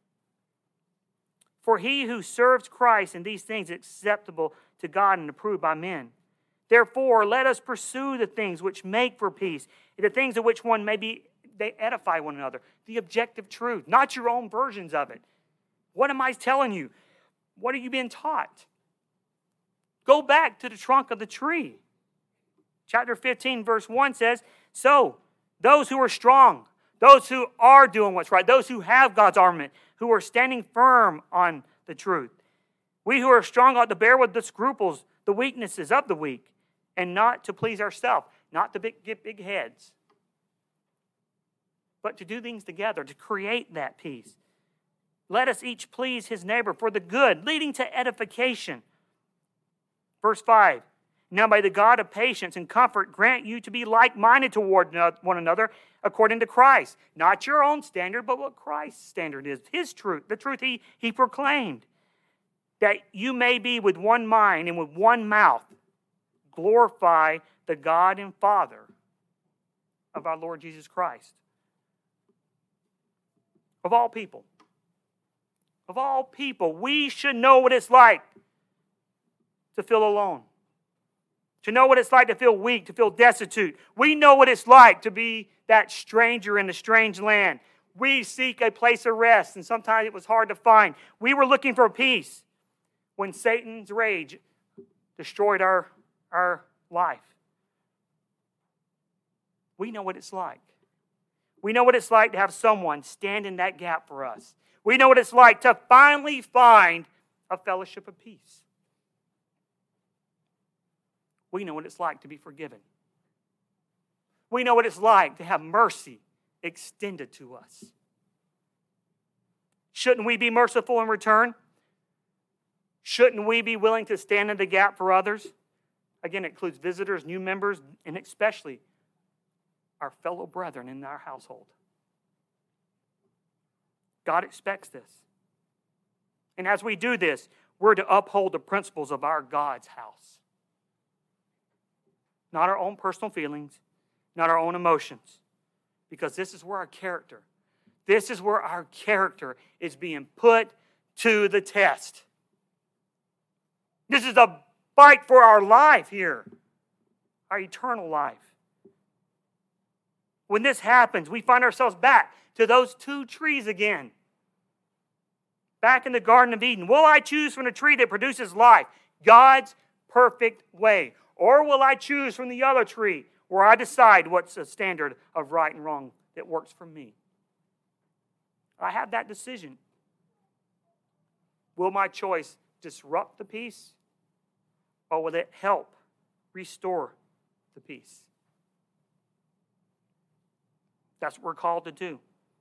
For he who serves Christ in these things is acceptable to God and approved by men. Therefore, let us pursue the things which make for peace, the things of which one may be, they edify one another. The objective truth, not your own versions of it. What am I telling you? What are you being taught? Go back to the trunk of the tree. Chapter fifteen, verse one says, so, those who are strong, those who are doing what's right, those who have God's armament, who are standing firm on the truth. We who are strong ought to bear with the scruples, the weaknesses of the weak, and not to please ourselves, not to big, get big heads, but to do things together, to create that peace. Let us each please his neighbor for the good, leading to edification. Verse five, now may the God of patience and comfort grant you to be like-minded toward one another according to Christ. Not your own standard, but what Christ's standard is. His truth, the truth he, he proclaimed. That you may be with one mind and with one mouth glorify the God and Father of our Lord Jesus Christ. Of all people, of all people, we should know what it's like to feel alone. To know what it's like to feel weak, to feel destitute. We know what it's like to be that stranger in a strange land. We seek a place of rest, and sometimes it was hard to find. We were looking for peace when Satan's rage destroyed our, our life. We know what it's like. We know what it's like to have someone stand in that gap for us. We know what it's like to finally find a fellowship of peace. We know what it's like to be forgiven. We know what it's like to have mercy extended to us. Shouldn't we be merciful in return? Shouldn't we be willing to stand in the gap for others? Again, it includes visitors, new members, and especially our fellow brethren in our household. God expects this. And as we do this, we're to uphold the principles of our God's house. Not our own personal feelings, not our own emotions. Because this is where our character, this is where our character is being put to the test. This is a fight for our life here, our eternal life. When this happens, we find ourselves back to those two trees again. Back in the Garden of Eden. Will I choose from the tree that produces life, God's perfect way? Or will I choose from the other tree where I decide what's the standard of right and wrong that works for me? I have that decision. Will my choice disrupt the peace? Or will it help restore the peace? That's what we're called to do.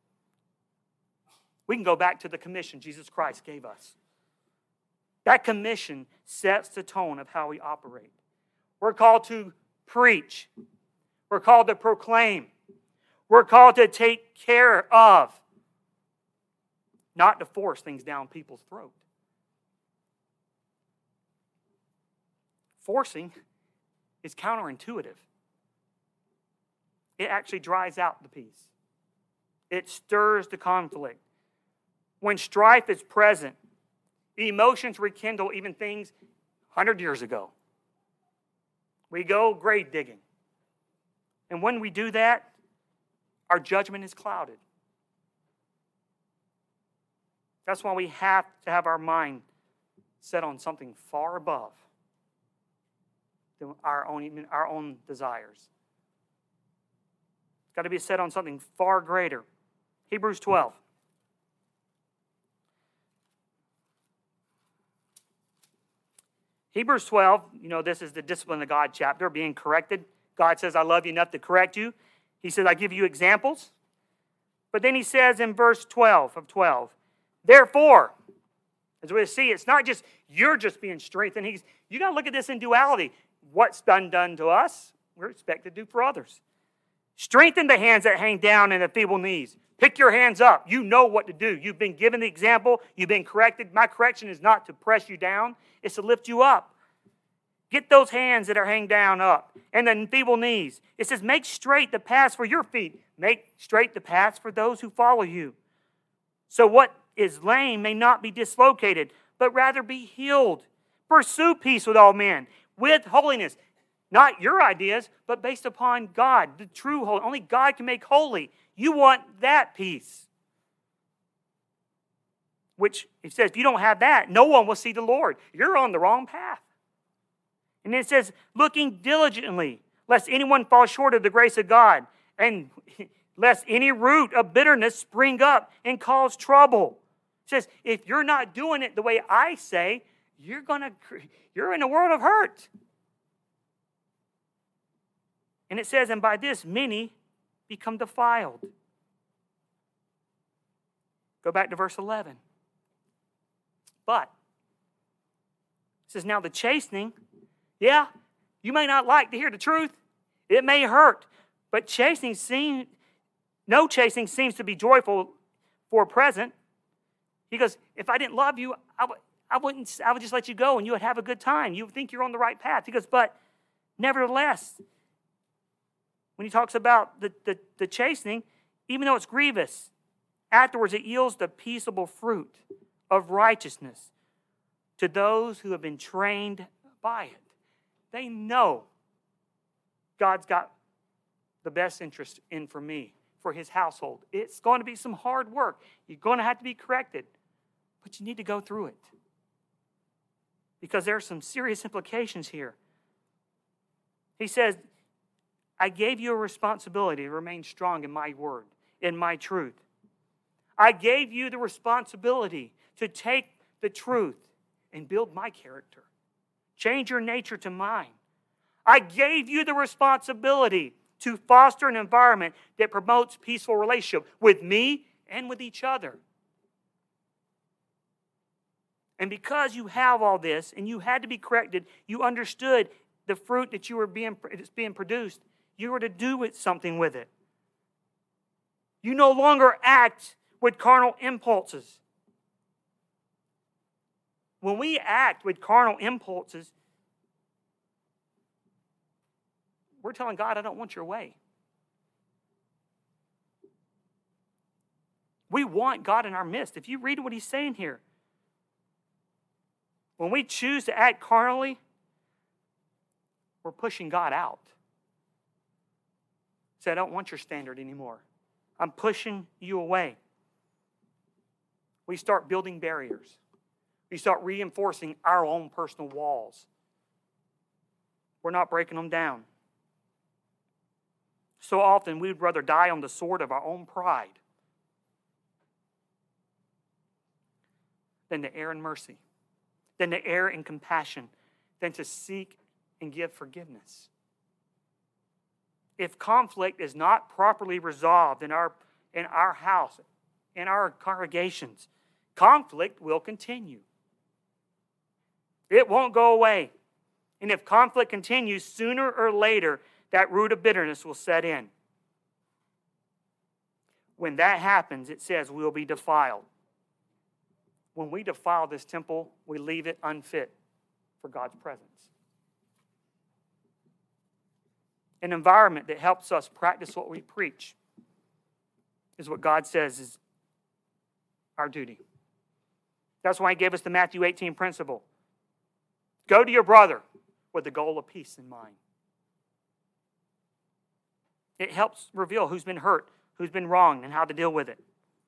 We can go back to the commission Jesus Christ gave us. That commission sets the tone of how we operate. We're called to preach. We're called to proclaim. We're called to take care of, not to force things down people's throat. Forcing is counterintuitive. It actually dries out the peace. It stirs the conflict. When strife is present, emotions rekindle even things one hundred years ago. We go grave digging. And when we do that, our judgment is clouded. That's why we have to have our mind set on something far above than our own, our own desires. It's got to be set on something far greater. Hebrews twelve. Hebrews twelve, you know, this is the discipline of God chapter, being corrected. God says, I love you enough to correct you. He says, I give you examples. But then he says in verse twelve of twelve, therefore, as we see, it's not just you're just being strengthened. He's, you got to look at this in duality. What's done done to us, we're expected to do for others. Strengthen the hands that hang down and the feeble knees. Pick your hands up. You know what to do. You've been given the example. You've been corrected. My correction is not to press you down. It's to lift you up. Get those hands that are hanging down up. And the feeble knees. It says, make straight the paths for your feet. Make straight the paths for those who follow you. So what is lame may not be dislocated, but rather be healed. Pursue peace with all men, with holiness. Not your ideas, but based upon God, the true holy. Only God can make holy. You want that peace. Which, it says, if you don't have that, no one will see the Lord. You're on the wrong path. And it says, looking diligently, lest anyone fall short of the grace of God, and lest any root of bitterness spring up and cause trouble. It says, if you're not doing it the way I say, you're gonna, you're in a world of hurt. And it says, and by this many become defiled. Go back to verse eleven. But, it says, now the chastening, yeah, you may not like to hear the truth. It may hurt. But chastening seems, no chastening seems to be joyful for present. He goes, if I didn't love you, I, w- I, wouldn't, I would just let you go and you would have a good time. You would think you're on the right path. He goes, but nevertheless, when he talks about the, the, the chastening, even though it's grievous, afterwards it yields the peaceable fruit of righteousness to those who have been trained by it. They know God's got the best interest in for me, for his household. It's going to be some hard work. You're going to have to be corrected, but you need to go through it because there are some serious implications here. He says, I gave you a responsibility to remain strong in my word, in my truth. I gave you the responsibility to take the truth and build my character. Change your nature to mine. I gave you the responsibility to foster an environment that promotes peaceful relationship with me and with each other. And because you have all this and you had to be corrected, you understood the fruit that you were being, it's being produced. You were to do with something with it. You no longer act with carnal impulses. When we act with carnal impulses, we're telling God, I don't want your way. We want God in our midst. If you read what he's saying here, when we choose to act carnally, we're pushing God out. Say, I don't want your standard anymore. I'm pushing you away. We start building barriers. We start reinforcing our own personal walls. We're not breaking them down. So often we would rather die on the sword of our own pride than to err in mercy, than to err in compassion, than to seek and give forgiveness. If conflict is not properly resolved in our, in our house, in our congregations, conflict will continue. It won't go away. And if conflict continues, sooner or later, that root of bitterness will set in. When that happens, it says we'll be defiled. When we defile this temple, we leave it unfit for God's presence. An environment that helps us practice what we preach is what God says is our duty. That's why he gave us the Matthew eighteen principle. Go to your brother with the goal of peace in mind. It helps reveal who's been hurt, who's been wronged, and how to deal with it.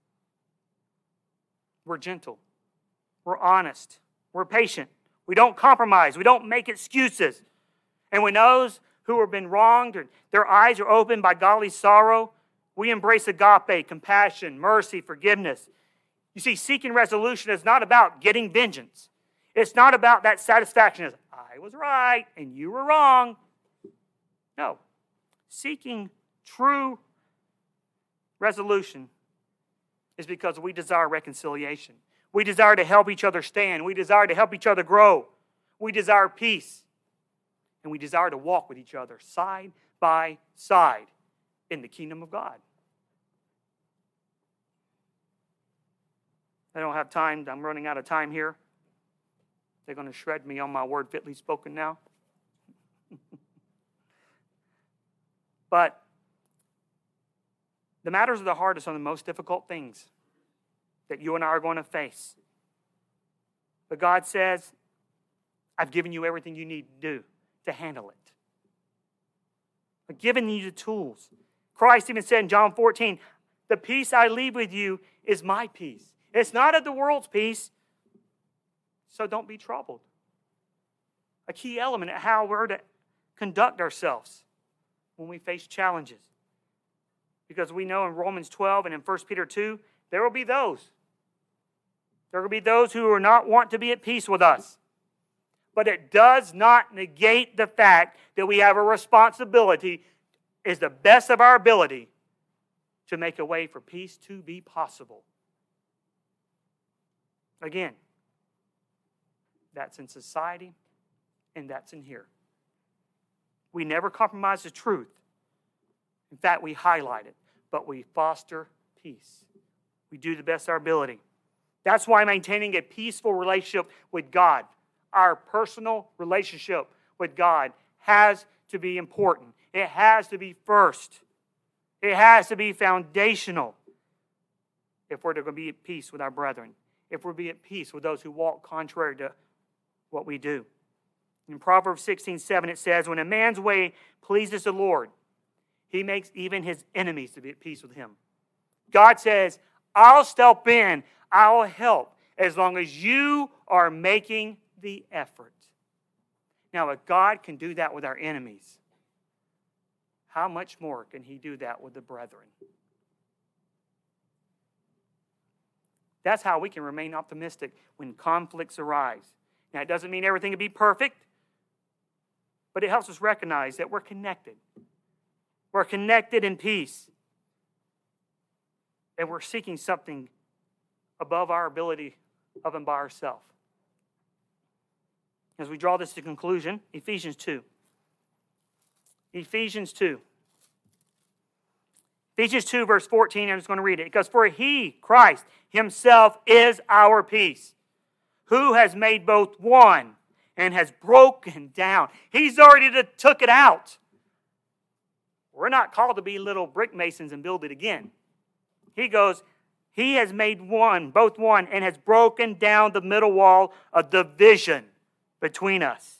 We're gentle. We're honest. We're patient. We don't compromise. We don't make excuses. And when those who have been wronged, or their eyes are opened by godly sorrow, we embrace agape, compassion, mercy, forgiveness. You see, seeking resolution is not about getting vengeance. It's not about that satisfaction as, I was right and you were wrong. No. Seeking true resolution is because we desire reconciliation. We desire to help each other stand. We desire to help each other grow. We desire peace. And we desire to walk with each other side by side in the kingdom of God. I don't have time. I'm running out of time here. They're going to shred me on my word fitly spoken now. But the matters of the heart are some of the most difficult things that you and I are going to face. But God says, I've given you everything you need to do to handle it. I've given you the tools. Christ even said in John fourteen, the peace I leave with you is my peace. It's not of the world's peace, so don't be troubled. A key element of how we're to conduct ourselves when we face challenges. Because we know in Romans twelve and in First Peter two, there will be those. There will be those who are not want to be at peace with us. But it does not negate the fact that we have a responsibility, is the best of our ability, to make a way for peace to be possible. Again, that's in society and that's in here. We never compromise the truth. In fact, we highlight it, but we foster peace. We do the best of our ability. That's why maintaining a peaceful relationship with God, our personal relationship with God, has to be important. It has to be first. It has to be foundational if we're to be at peace with our brethren, if we're to be at peace with those who walk contrary to what we do. In Proverbs sixteen seven it says, when a man's way pleases the Lord, he makes even his enemies to be at peace with him. God says, I'll step in, I'll help, as long as you are making the effort. Now, if God can do that with our enemies, how much more can He do that with the brethren? That's how we can remain optimistic when conflicts arise. Now, it doesn't mean everything will be perfect, but it helps us recognize that we're connected. We're connected in peace. And we're seeking something above our ability of and by ourselves. As we draw this to conclusion, Ephesians two. Ephesians two. Ephesians two, verse fourteen, I'm just going to read it. It goes, for He, Christ, Himself is our peace, who has made both one and has broken down. He's already took it out. We're not called to be little brick masons and build it again. He goes, He has made one, both one, and has broken down the middle wall of division between us.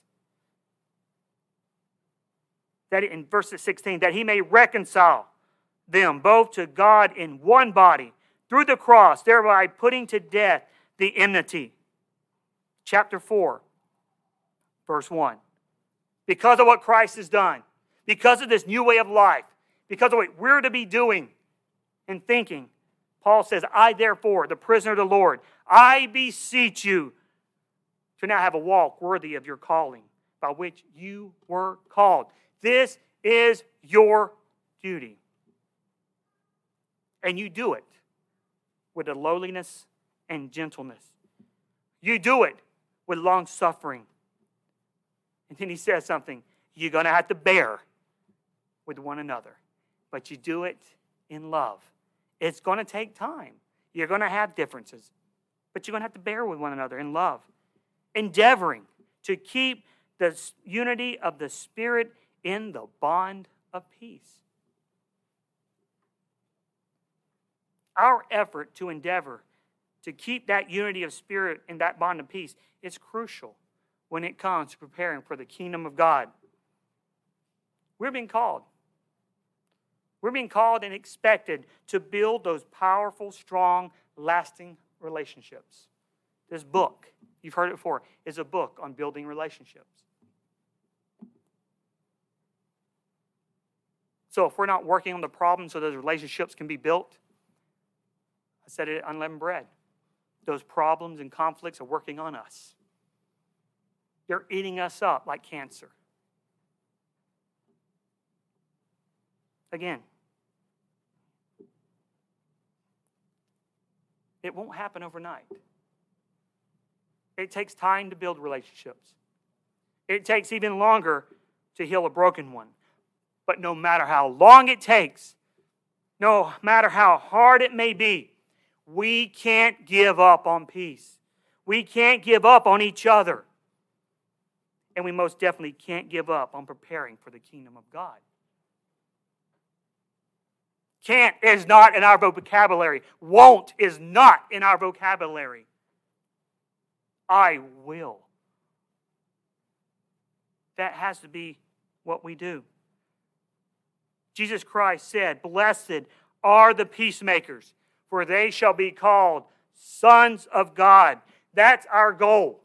That in verse sixteen, that He may reconcile them both to God in one body through the cross, thereby putting to death the enmity. Chapter four, verse one. Because of what Christ has done, because of this new way of life, because of what we're to be doing and thinking, Paul says, I therefore, the prisoner of the Lord, I beseech you to now have a walk worthy of your calling, by which you were called. This is your duty. And you do it with a lowliness and gentleness. You do it with long suffering. And then he says something, you're going to have to bear with one another. But you do it in love. It's going to take time. You're going to have differences. But you're going to have to bear with one another in love. Endeavoring to keep the unity of the Spirit in the bond of peace. Our effort to endeavor to keep that unity of spirit in that bond of peace is crucial when it comes to preparing for the kingdom of God. We're being called. We're being called and expected to build those powerful, strong, lasting relationships. This book, you've heard it before, is a book on building relationships. So if we're not working on the problem so those relationships can be built, I said it, unleavened bread. Those problems and conflicts are working on us. They're eating us up like cancer. Again, it won't happen overnight. It takes time to build relationships. It takes even longer to heal a broken one. But no matter how long it takes, no matter how hard it may be, we can't give up on peace. We can't give up on each other. And we most definitely can't give up on preparing for the kingdom of God. Can't is not in our vocabulary. Won't is not in our vocabulary. I will. That has to be what we do. Jesus Christ said, "Blessed are the peacemakers, for they shall be called sons of God." That's our goal.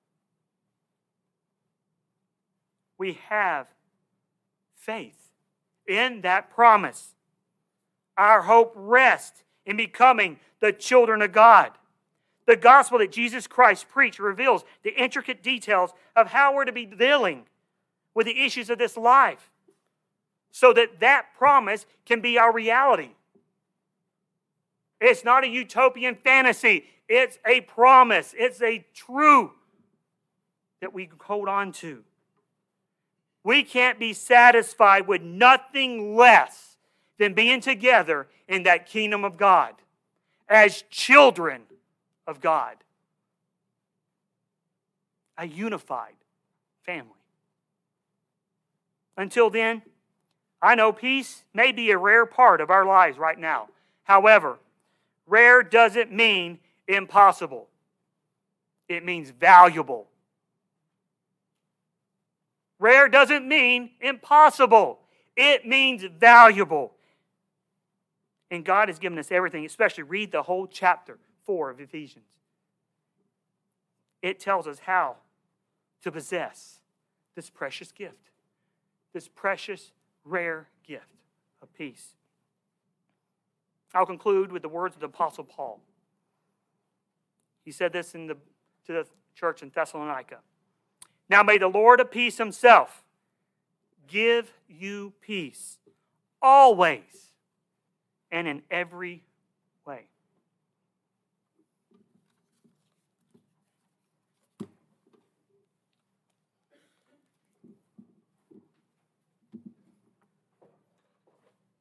We have faith in that promise. Our hope rests in becoming the children of God. The gospel that Jesus Christ preached reveals the intricate details of how we're to be dealing with the issues of this life, so that that promise can be our reality. It's not a utopian fantasy. It's a promise. It's a truth that we hold on to. We can't be satisfied with nothing less than being together in that kingdom of God as children of God. A unified family. Until then, I know peace may be a rare part of our lives right now. However, rare doesn't mean impossible. It means valuable. Rare doesn't mean impossible. It means valuable. And God has given us everything, especially read the whole chapter four of Ephesians. It tells us how to possess this precious gift, this precious, rare gift of peace. I'll conclude with the words of the Apostle Paul. He said this in the, to the church in Thessalonica. "Now may the Lord of peace himself give you peace always and in every